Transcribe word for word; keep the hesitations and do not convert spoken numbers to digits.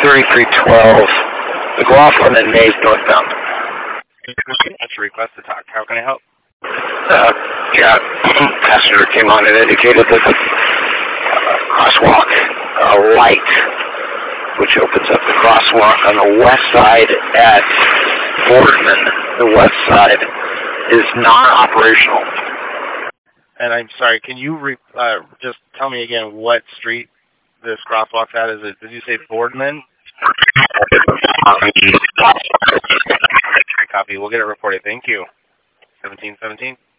thirty-three twelve, McLaughlin and Mays northbound. That's a request to talk. How can I help? Uh, yeah, passenger came on and indicated that the uh, crosswalk uh, light, which opens up the crosswalk on the west side at Boardman, the west side, is non-operational. And I'm sorry, can you re, uh, just tell me again what street this crosswalk's at? Is it, did you say Boardman? Copy. We'll get it reported. Thank you. seventeen seventeen.